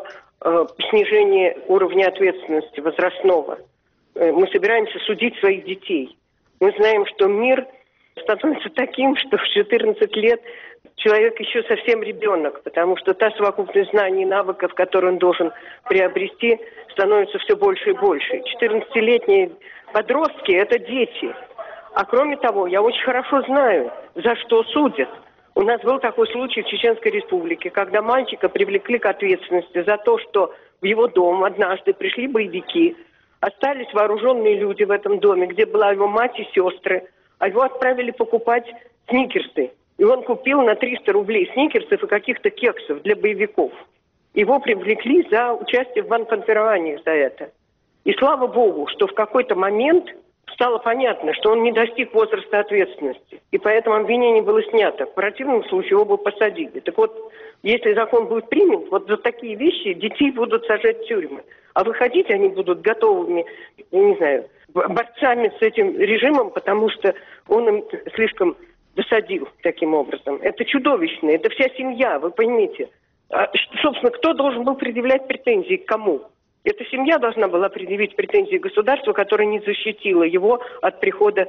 снижении уровня ответственности возрастного. Мы собираемся судить своих детей. Мы знаем, что мир становится таким, что в 14 лет человек еще совсем ребенок, потому что та совокупность знаний и навыков, которые он должен приобрести, становится все больше и больше. 14-летние подростки – это дети. А кроме того, я очень хорошо знаю, за что судят. У нас был такой случай в Чеченской Республике, когда мальчика привлекли к ответственности за то, что в его дом однажды пришли боевики, остались вооруженные люди в этом доме, где была его мать и сестры, а его отправили покупать сникерсы. И он купил на 300 рублей сникерсов и каких-то кексов для боевиков. Его привлекли за участие в бандформировании за это. И слава богу, что в какой-то момент стало понятно, что он не достиг возраста ответственности. И поэтому обвинение было снято. В противном случае его бы посадили. Так вот, если закон будет принят, вот за такие вещи детей будут сажать в тюрьмы. А выходить они будут готовыми, я не знаю, борцами с этим режимом, потому что он им слишком досадил таким образом. Это чудовищно, это вся семья, вы поймите. А, собственно, кто должен был предъявлять претензии к кому? Эта семья должна была предъявить претензии государству, которое не защитило его от прихода,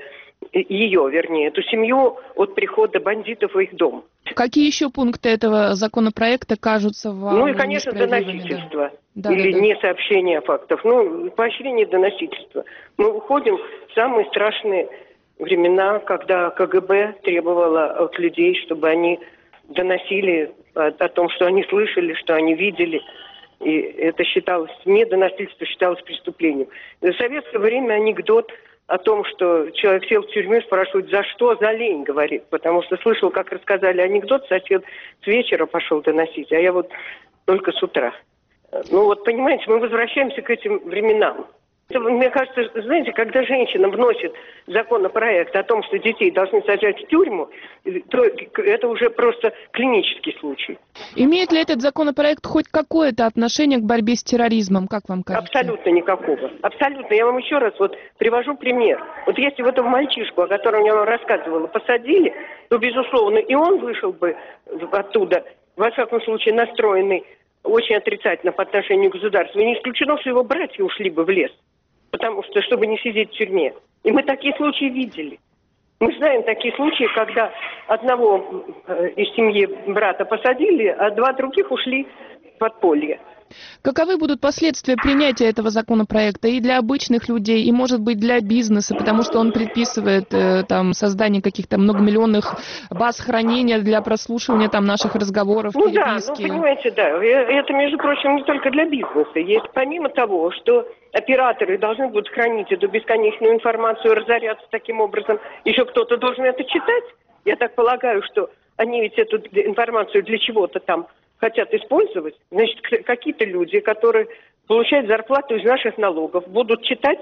эту семью от прихода бандитов в их дом. Какие еще пункты этого законопроекта кажутся вам? Ну и, конечно, доносительство. Или несообщение фактов. Ну, поощрение доносительства. Мы уходим в самые страшные времена, когда КГБ требовало от людей, чтобы они доносили о том, что они слышали, что они видели. И это считалось, недоносительство считалось преступлением. В советское время анекдот о том, что человек сел в тюрьму, спрашивают, за что? За лень, говорит. Потому что слышал, как рассказали анекдот, сосед с вечера пошел доносить, а я вот только с утра. Ну вот, понимаете, мы возвращаемся к этим временам. Это, мне кажется, знаете, когда женщина вносит законопроект о том, что детей должны сажать в тюрьму, то это уже просто клинический случай. Имеет ли этот законопроект хоть какое-то отношение к борьбе с терроризмом, как вам кажется? Абсолютно никакого. Абсолютно. Я вам еще раз вот привожу пример. Вот если в этого мальчишку, о котором я вам рассказывала, посадили, то, безусловно, и он вышел бы оттуда, во всяком случае, настроенный очень отрицательно по отношению к государству. И не исключено, что его братья ушли бы в лес. Потому что, чтобы не сидеть в тюрьме. И мы такие случаи видели. Мы знаем такие случаи, когда одного из семьи брата посадили, а два других ушли в подполье. Каковы будут последствия принятия этого законопроекта и для обычных людей, и, может быть, для бизнеса, потому что он предписывает создание каких-то многомиллионных баз хранения для прослушивания наших разговоров, переписки? Да, понимаете, да. Это, между прочим, не только для бизнеса. Есть, помимо того, что операторы должны будут хранить эту бесконечную информацию, разоряться таким образом, еще кто-то должен это читать. Я так полагаю, что они ведь эту информацию для чего-то там хотят использовать. Значит, какие-то люди, которые получают зарплату из наших налогов, будут читать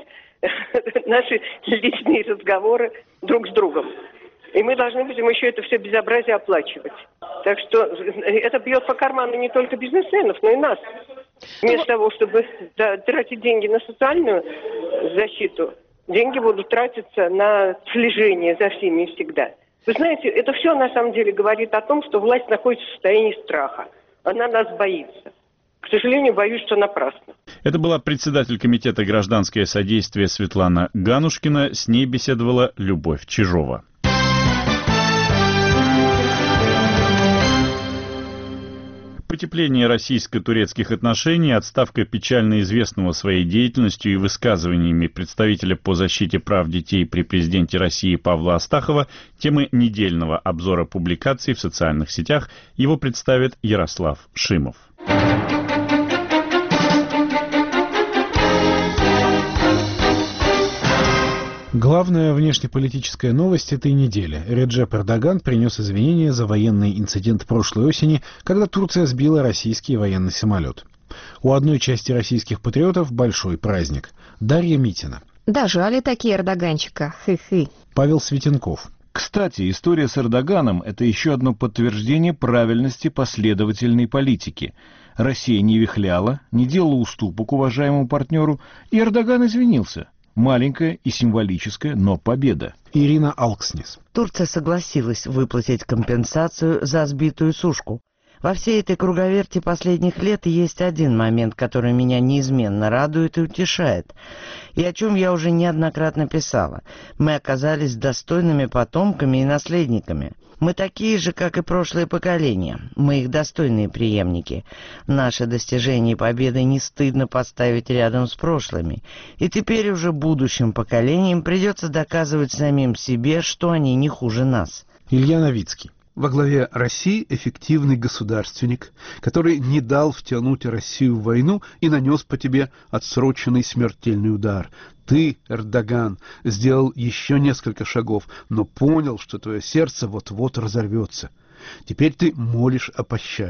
наши личные разговоры друг с другом. И мы должны будем еще это все безобразие оплачивать. Так что это бьет по карману не только бизнесменов, но и нас. Вместо того, чтобы тратить деньги на социальную защиту, деньги будут тратиться на слежение за всеми и всегда. Вы знаете, это все на самом деле говорит о том, что власть находится в состоянии страха. Она нас боится. К сожалению, боюсь, что напрасно. Это была председатель комитета «Гражданское содействие» Светлана Ганушкина. С ней беседовала Любовь Чижова. Потепление российско-турецких отношений, отставка печально известного своей деятельностью и высказываниями представителя по защите прав детей при президенте России Павла Астахова — темы недельного обзора публикаций в социальных сетях. Его представит Ярослав Шимов. Главная внешнеполитическая новость этой недели. Реджеп Эрдоган принес извинения за военный инцидент прошлой осени, когда Турция сбила российский военный самолет. У одной части российских патриотов большой праздник. Дарья Митина. Дожали такие Эрдоганчика. Хы-хы. Павел Светенков. Кстати, история с Эрдоганом – это еще одно подтверждение правильности последовательной политики. Россия не вихляла, не делала уступок уважаемому партнеру, и Эрдоган извинился. Маленькая и символическая, но победа. Ирина Алкснис. Турция согласилась выплатить компенсацию за сбитую сушку. Во всей этой круговерти последних лет есть один момент, который меня неизменно радует и утешает, и о чем я уже неоднократно писала. Мы оказались достойными потомками и наследниками. Мы такие же, как и прошлые поколения. Мы их достойные преемники. Наши достижения и победы не стыдно поставить рядом с прошлыми. И теперь уже будущим поколениям придется доказывать самим себе, что они не хуже нас. Илья Новицкий. Во главе России эффективный государственник, который не дал втянуть Россию в войну и нанес по тебе отсроченный смертельный удар. Ты, Эрдоган, сделал еще несколько шагов, но понял, что твое сердце вот-вот разорвется. Теперь ты молишь о пощаде.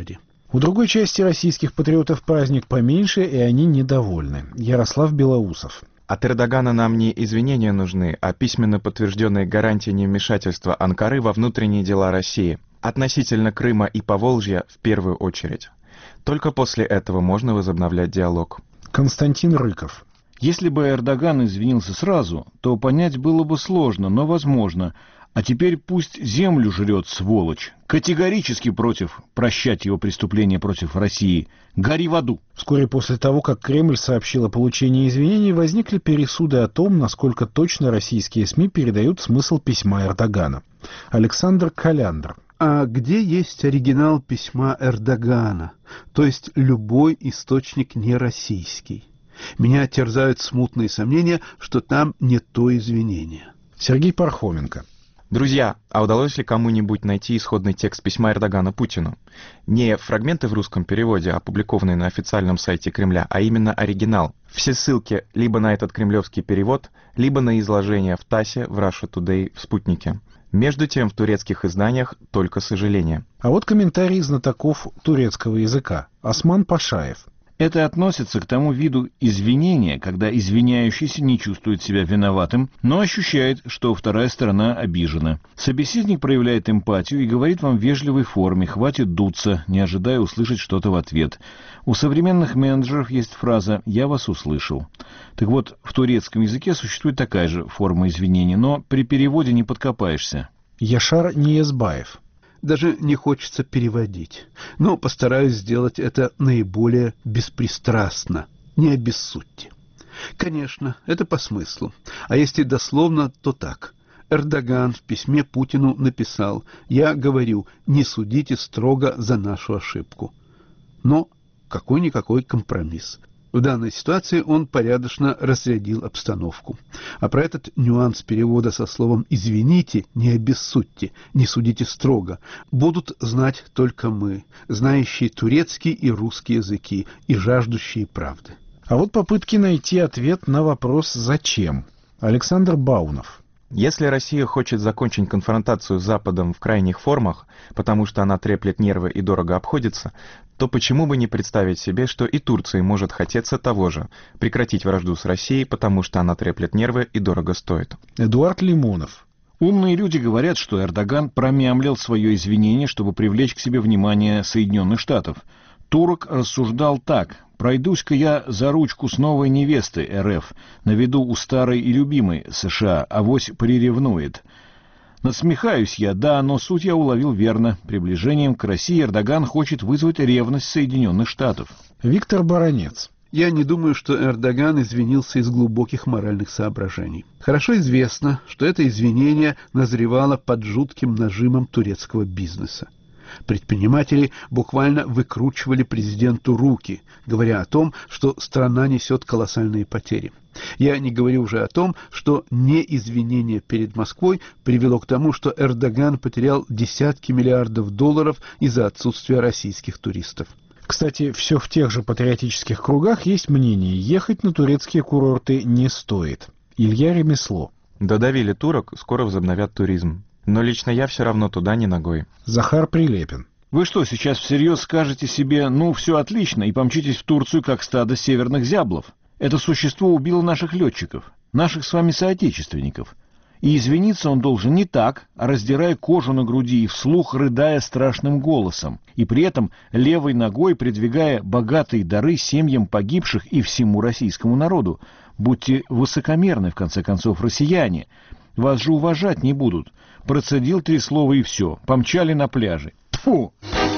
У другой части российских патриотов праздник поменьше, и они недовольны. Ярослав Белоусов. От Эрдогана нам не извинения нужны, а письменно подтвержденные гарантии невмешательства Анкары во внутренние дела России. Относительно Крыма и Поволжья в первую очередь. Только после этого можно возобновлять диалог. Константин Рыков. Если бы Эрдоган извинился сразу, то понять было бы сложно, но возможно. А теперь пусть землю жрет, сволочь. Категорически против прощать его преступления против России. Гори в аду. Вскоре после того, как Кремль сообщил о получении извинений, возникли пересуды о том, насколько точно российские СМИ передают смысл письма Эрдогана. Александр Коляндр. А где есть оригинал письма Эрдогана? То есть любой источник не российский. Меня терзают смутные сомнения, что там не то извинение. Сергей Пархоменко. Друзья, а удалось ли кому-нибудь найти исходный текст письма Эрдогана Путину? Не фрагменты в русском переводе, опубликованные на официальном сайте Кремля, а именно оригинал. Все ссылки либо на этот кремлевский перевод, либо на изложение в ТАССе, в Russia Today, в Спутнике. Между тем, в турецких изданиях только сожаление. А вот комментарий знатоков турецкого языка. Осман Пашаев. Это относится к тому виду извинения, когда извиняющийся не чувствует себя виноватым, но ощущает, что вторая сторона обижена. Собеседник проявляет эмпатию и говорит вам в вежливой форме: «Хватит дуться», не ожидая услышать что-то в ответ. У современных менеджеров есть фраза «я вас услышал». Так вот, в турецком языке существует такая же форма извинения, но при переводе не подкопаешься. Яшар Ниязбаев. Даже не хочется переводить, но постараюсь сделать это наиболее беспристрастно, не обессудьте. Конечно, это по смыслу, а если дословно, то так. Эрдоган в письме Путину написал: «Я говорю, не судите строго за нашу ошибку». Но какой-никакой компромисс. В данной ситуации он порядочно разрядил обстановку. А про этот нюанс перевода со словом «извините», «не обессудьте», «не судите строго» будут знать только мы, знающие турецкий и русский языки и жаждущие правды. А вот попытки найти ответ на вопрос «зачем?». Александр Баунов. Если Россия хочет закончить конфронтацию с Западом в крайних формах, потому что она треплет нервы и дорого обходится, то почему бы не представить себе, что и Турции может хотеться того же – прекратить вражду с Россией, потому что она треплет нервы и дорого стоит. Эдуард Лимонов. Умные люди говорят, что Эрдоган промямлил свое извинение, чтобы привлечь к себе внимание Соединенных Штатов. Турок рассуждал так: «Пройдусь-ка я за ручку с новой невестой РФ, на виду у старой и любимой США, авось приревнует». Насмехаюсь я, да, но суть я уловил верно. Приближением к России Эрдоган хочет вызвать ревность Соединенных Штатов. Виктор Баранец. Я не думаю, что Эрдоган извинился из глубоких моральных соображений. Хорошо известно, что это извинение назревало под жутким нажимом турецкого бизнеса. Предприниматели буквально выкручивали президенту руки, говоря о том, что страна несет колоссальные потери. Я не говорю уже о том, что неизвинение перед Москвой привело к тому, что Эрдоган потерял десятки миллиардов долларов из-за отсутствия российских туристов. Кстати, все в тех же патриотических кругах есть мнение: ехать на турецкие курорты не стоит. Илья Ремесло. Додавили турок, скоро возобновят туризм. Но лично я все равно туда не ногой. Захар Прилепин. Вы что, сейчас всерьез скажете себе: ну, все отлично, и помчитесь в Турцию, как стадо северных зяблов? Это существо убило наших летчиков, наших с вами соотечественников. И извиниться он должен не так, а раздирая кожу на груди и вслух рыдая страшным голосом, и при этом левой ногой придвигая богатые дары семьям погибших и всему российскому народу. Будьте высокомерны, в конце концов, россияне. Вас же уважать не будут. Процедил 3 слова и все. Помчали на пляже. Тьфу!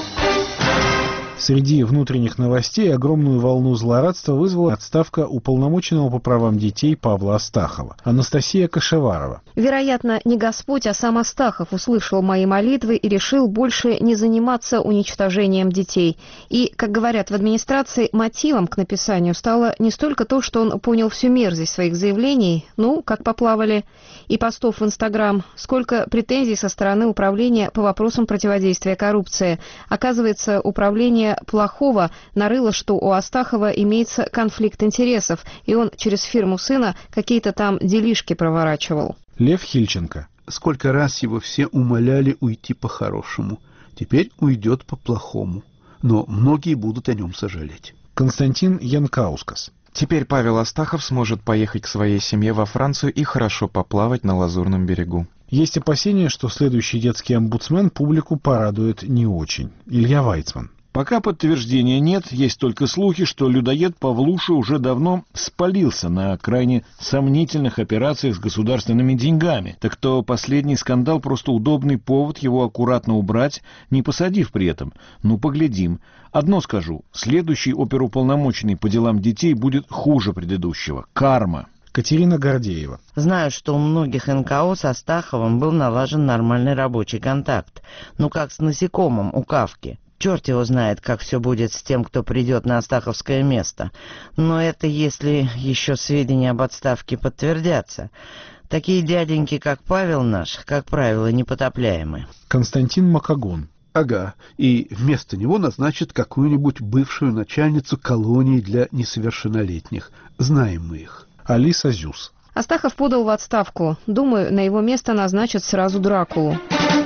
Среди внутренних новостей огромную волну злорадства вызвала отставка уполномоченного по правам детей Павла Астахова. Анастасия Кашеварова. Вероятно, не Господь, а сам Астахов услышал мои молитвы и решил больше не заниматься уничтожением детей. И, как говорят в администрации, мотивом к написанию стало не столько то, что он понял всю мерзость своих заявлений, ну, как поплавали, и постов в Инстаграм, сколько претензий со стороны управления по вопросам противодействия коррупции. Оказывается, управление плохого нарыло, что у Астахова имеется конфликт интересов, и он через фирму сына какие-то там делишки проворачивал. Лев Хильченко. Сколько раз его все умоляли уйти по-хорошему. Теперь уйдет по-плохому. но многие будут о нем сожалеть. Константин Янкаускас. Теперь Павел Астахов сможет поехать к своей семье во Францию и хорошо поплавать на Лазурном берегу. Есть опасения, что следующий детский омбудсмен публику порадует не очень. Илья Вайцман. Пока подтверждения нет, есть только слухи, что людоед Павлуша уже давно спалился на крайне сомнительных операциях с государственными деньгами. Так то последний скандал просто удобный повод его аккуратно убрать, не посадив при этом. Ну, поглядим. Одно скажу, следующий оперуполномоченный по делам детей будет хуже предыдущего. Карма. Катерина Гордеева. Знаю, что у многих НКО с Астаховым был налажен нормальный рабочий контакт. Ну, как с насекомым у Кафки. Черт его знает, как все будет с тем, кто придет на астаховское место. Но это если еще сведения об отставке подтвердятся. Такие дяденьки, как Павел наш, как правило, непотопляемы. Константин Макагон. Ага, и вместо него назначат какую-нибудь бывшую начальницу колонии для несовершеннолетних. Знаем мы их. Алиса Зюс. Астахов подал в отставку. Думаю, на его место назначат сразу Дракулу.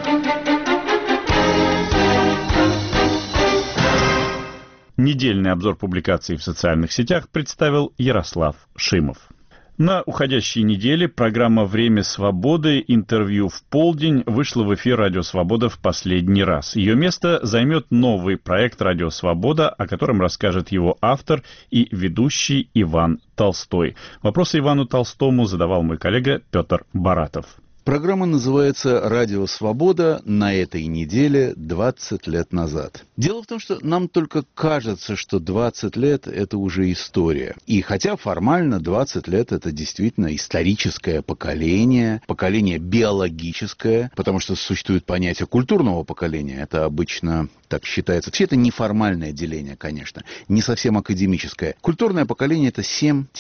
Недельный обзор публикаций в социальных сетях представил Ярослав Шимов. На уходящей неделе программа «Время свободы. Интервью в полдень» вышла в эфир «Радио Свобода» в последний раз. Ее место займет новый проект «Радио Свобода», о котором расскажет его автор и ведущий Иван Толстой. Вопросы Ивану Толстому задавал мой коллега Петр Баратов. Программа называется «Радио Свобода» на этой неделе 20 лет назад. Дело в том, что нам только кажется, что 20 лет – это уже история. И хотя формально 20 лет – это действительно историческое поколение, поколение биологическое, потому что существует понятие культурного поколения, это обычно так считается. Все это неформальное деление, конечно, не совсем академическое. Культурное поколение – это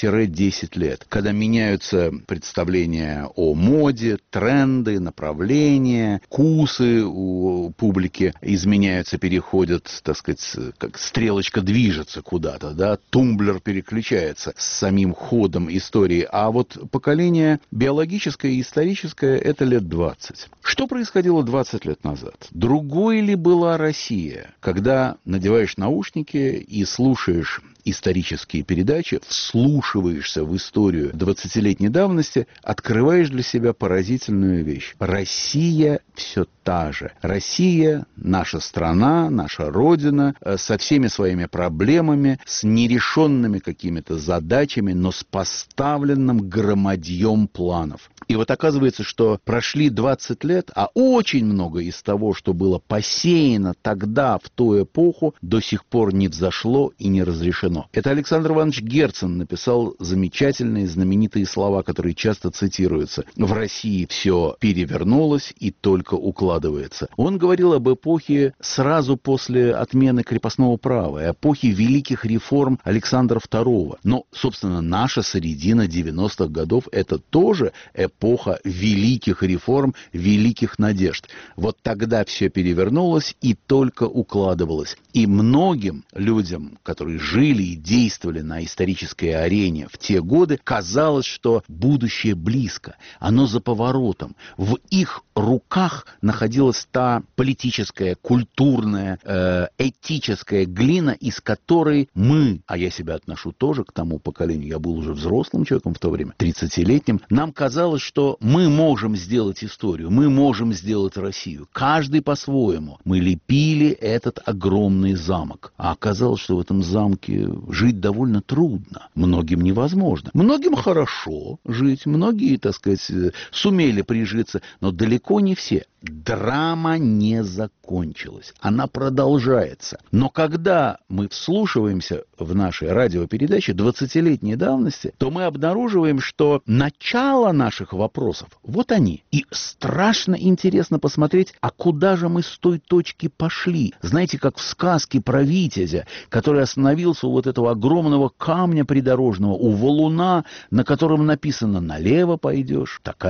7-10 лет, когда меняются представления о моде, тренды, направления, вкусы у публики изменяются, переходят, так сказать, как стрелочка движется куда-то, да, тумблер переключается с самим ходом истории. А вот поколение биологическое и историческое – это лет 20. Что происходило 20 лет назад? Другой ли была Россия, когда надеваешь наушники и слушаешь исторические передачи, вслушиваешься в историю 20-летней давности, открываешь для себя поразительную вещь. Россия все та же. Россия, наша страна, наша родина, со всеми своими проблемами, с нерешенными какими-то задачами, но с поставленным громадьем планов. И вот оказывается, что прошли 20 лет, а очень много из того, что было посеяно тогда, в ту эпоху, до сих пор не взошло и не разрешено. Это Александр Иванович Герцен написал замечательные, знаменитые слова, которые часто цитируются. В России все перевернулось и только укладывается. Он говорил об эпохе сразу после отмены крепостного права, эпохе великих реформ Александра II. Но, собственно, наша середина 90-х годов – это тоже эпоха великих реформ, великих надежд. Вот тогда все перевернулось и только укладывалось. И многим людям, которые жили и действовали на исторической арене в те годы, казалось, что будущее близко, оно за поворотом. В их руках находилась та политическая, культурная, этическая глина, из которой мы, а я себя отношу тоже к тому поколению, я был уже взрослым человеком в то время, 30-летним, нам казалось, что мы можем сделать историю, мы можем сделать Россию, каждый по-своему. Мы лепили этот огромный замок, а оказалось, что в этом замке жить довольно трудно, многим невозможно. Многим хорошо жить, многие, так сказать, сумели прижиться, но далеко не все. Драма не закончилась, она продолжается. Но когда мы вслушиваемся в наши радиопередачи 20-летней давности, то мы обнаруживаем, что начало наших вопросов, вот они. И страшно интересно посмотреть, а куда же мы с той точки пошли. Знаете, как в сказке про Витязя, который остановился у вот этого огромного камня придорожного, у валуна, на котором написано «налево пойдешь, такая судьба».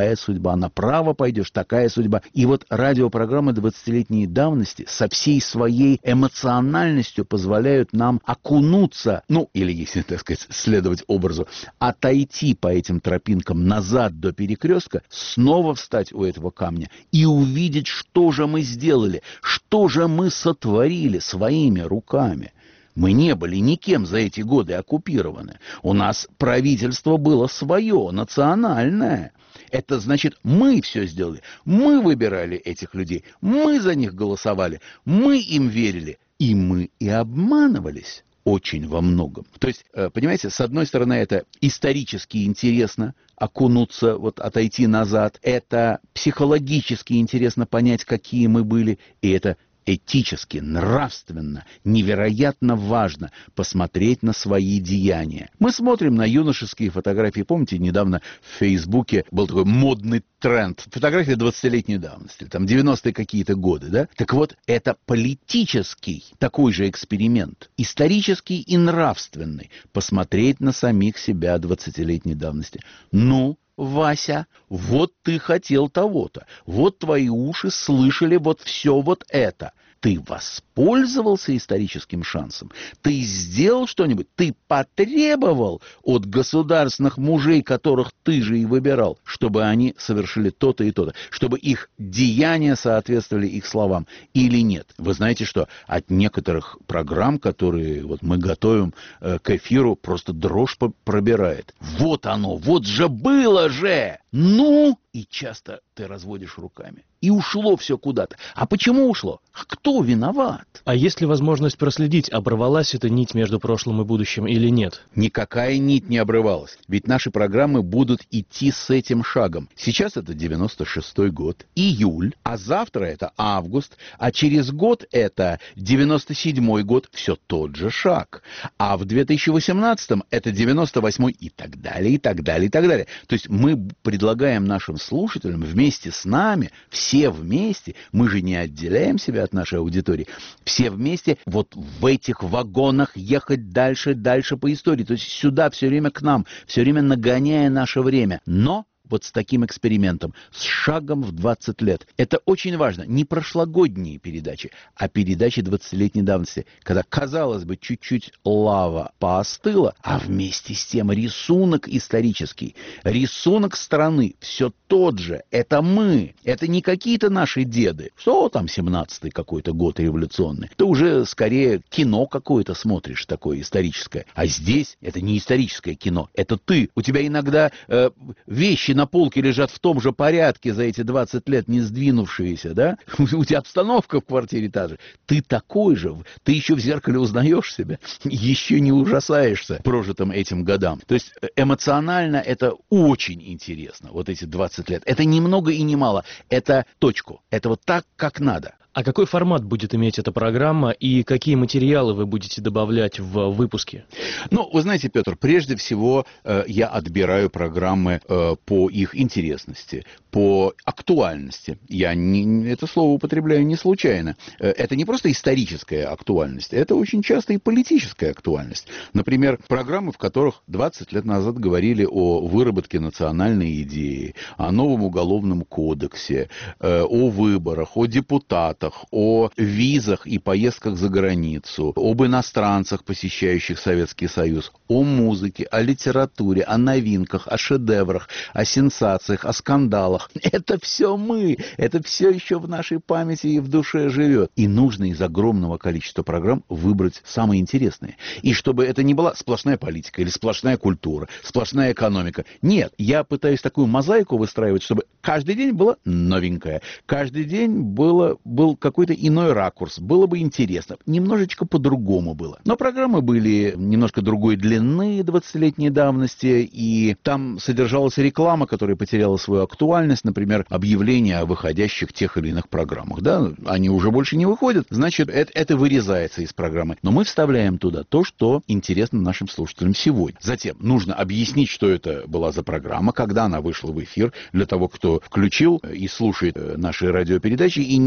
судьба, направо пойдешь, такая судьба. И вот радиопрограммы 20-летней давности со всей своей эмоциональностью позволяют нам окунуться, ну, или, если, так сказать, следовать образу, отойти по этим тропинкам назад до перекрестка, снова встать у этого камня и увидеть, что же мы сделали, что же мы сотворили своими руками. Мы не были никем за эти годы оккупированы. У нас правительство было свое, национальное. Это значит, мы все сделали. Мы выбирали этих людей. Мы за них голосовали. Мы им верили. И мы и обманывались очень во многом. То есть, понимаете, с одной стороны, это исторически интересно окунуться, вот отойти назад. Это психологически интересно понять, какие мы были. И это этически, нравственно, невероятно важно посмотреть на свои деяния. Мы смотрим на юношеские фотографии. Помните, недавно в Фейсбуке был такой модный тренд. Фотографии 20-летней давности, там 90-е какие-то годы, да? Так вот, это политический такой же эксперимент, исторический и нравственный. Посмотреть на самих себя 20-летней давности. Ну, Вася, вот ты хотел того-то, вот твои уши слышали вот все вот это. Ты воспользовался историческим шансом? Ты сделал что-нибудь? Ты потребовал от государственных мужей, которых ты же и выбирал, чтобы они совершили то-то и то-то, чтобы их деяния соответствовали их словам или нет? Вы знаете что? От некоторых программ, которые вот мы готовим к эфиру, просто дрожь пробирает. Вот оно, вот же было же! Ну, и часто ты разводишь руками. И ушло все куда-то. А почему ушло? Кто виноват? А есть ли возможность проследить, оборвалась эта нить между прошлым и будущим или нет? Никакая нить не обрывалась. Ведь наши программы будут идти с этим шагом. Сейчас это 96-й год, июль, а завтра это август, а через год это 97-й год, все тот же шаг. А в 2018-м это 98-й и так далее, и так далее, и так далее. То есть мы предлагаем нашим слушателям вместе с нами, все вместе, мы же не отделяем себя от нашей аудитории, все вместе вот в этих вагонах ехать дальше, дальше по истории. То есть сюда все время к нам, все время нагоняя наше время. Но вот с таким экспериментом, с шагом в 20 лет. Это очень важно. Не прошлогодние передачи, а передачи 20-летней давности, когда, казалось бы, чуть-чуть лава поостыла, а вместе с тем рисунок исторический, рисунок страны все тот же. Это мы. Это не какие-то наши деды. Что там 17-й какой-то год революционный? Ты уже скорее кино какое-то смотришь, такое историческое. А здесь это не историческое кино. Это ты. У тебя иногда вещи на полке лежат в том же порядке за эти 20 лет, не сдвинувшиеся, да? У тебя обстановка в квартире та же. Ты такой же. Ты еще в зеркале узнаешь себя. Еще не ужасаешься прожитым этим годам. То есть эмоционально это очень интересно, вот эти 20 лет. Это ни много и ни мало. Это точку. Это вот так, как надо. А какой формат будет иметь эта программа и какие материалы вы будете добавлять в выпуски? Ну, вы знаете, Петр, прежде всего я отбираю программы по их интересности, по актуальности. Я это слово употребляю не случайно. Это не просто историческая актуальность, это очень часто и политическая актуальность. Например, программы, в которых 20 лет назад говорили о выработке национальной идеи, о новом уголовном кодексе, о выборах, о депутатах, о визах и поездках за границу, об иностранцах, посещающих Советский Союз, о музыке, о литературе, о новинках, о шедеврах, о сенсациях, о скандалах. Это все мы, это все еще в нашей памяти и в душе живет. И нужно из огромного количества программ выбрать самые интересные. И чтобы это не была сплошная политика или сплошная культура, сплошная экономика. Нет, я пытаюсь такую мозаику выстраивать, чтобы каждый день было новенькое, каждый день был какой-то иной ракурс, было бы интересно, немножечко по-другому было. Но программы были немножко другой длины, 20-летней давности, и там содержалась реклама, которая потеряла свою актуальность, например, объявления о выходящих тех или иных программах. Да? Они уже больше не выходят, значит, это вырезается из программы. Но мы вставляем туда то, что интересно нашим слушателям сегодня. Затем нужно объяснить, что это была за программа, когда она вышла в эфир, для того, кто включил и слушает наши радиопередачи и не сразу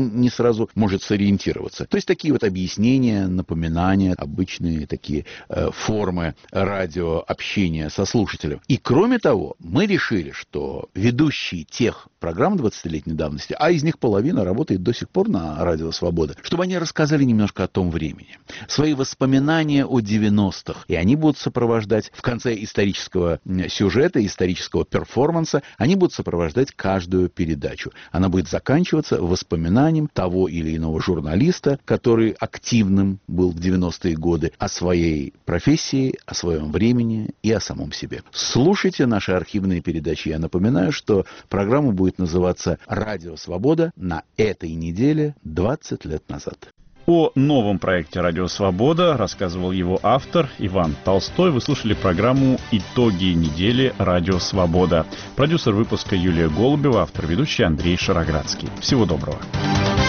сразу может сориентироваться. То есть такие вот объяснения, напоминания, обычные такие формы радиообщения со слушателем. И кроме того, мы решили, что ведущие тех программ 20-летней давности, а из них половина работает до сих пор на Радио Свобода, чтобы они рассказали немножко о том времени, свои воспоминания о 90-х. И они будут сопровождать в конце исторического сюжета, исторического перформанса, они будут сопровождать каждую передачу. Она будет заканчиваться воспоминанием того или иного журналиста, который активным был в 90-е годы, о своей профессии, о своем времени и о самом себе. Слушайте наши архивные передачи. Я напоминаю, что программа будет называться «Радио Свобода» на этой неделе 20 лет назад. О новом проекте «Радио Свобода» рассказывал его автор Иван Толстой. Вы слушали программу «Итоги недели. Радио Свобода». Продюсер выпуска Юлия Голубева, автор-ведущий Андрей Шароградский. Всего доброго.